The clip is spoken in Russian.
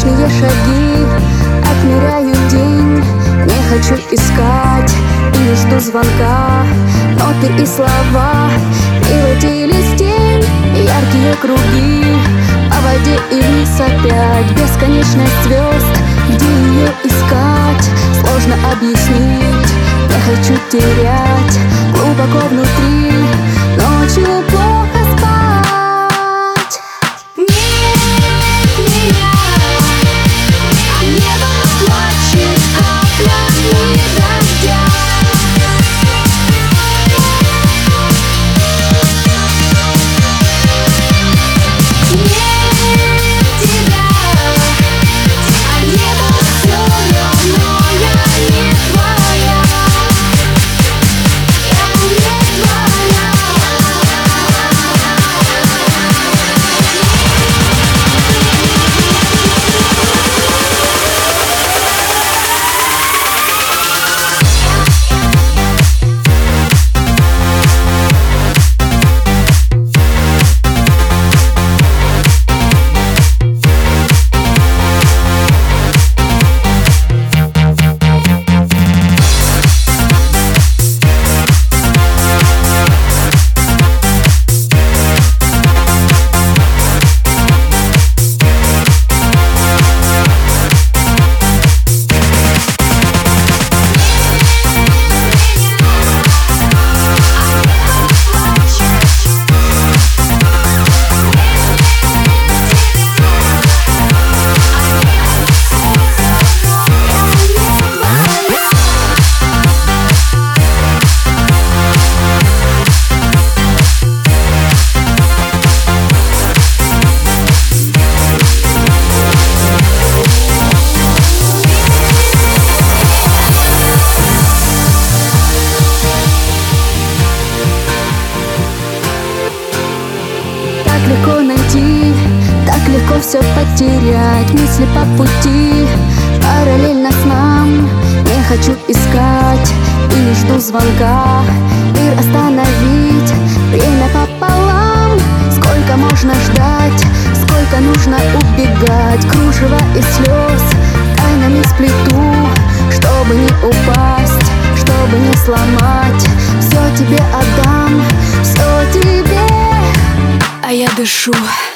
Привычные шаги, отмеряю день. Не хочу искать и не жду звонка. Ноты и слова превратились в тень. Яркие круги по воде и вниз опять. Бесконечность звезд, где ее искать? Сложно объяснить, не хочу терять. Глубоко внутри ночью плохо спать. Нет меня, а небо плачет каплями дождя. Легко найти, так легко все потерять. Мысли по пути, параллельно с нам. Не хочу искать и не жду звонка. Мир остановить, время пополам. Сколько можно ждать, сколько нужно убегать. Кружево из слез тайнами сплету, чтобы не упасть, чтобы не сломать. Все тебе отдам, все тебе. А я дышу.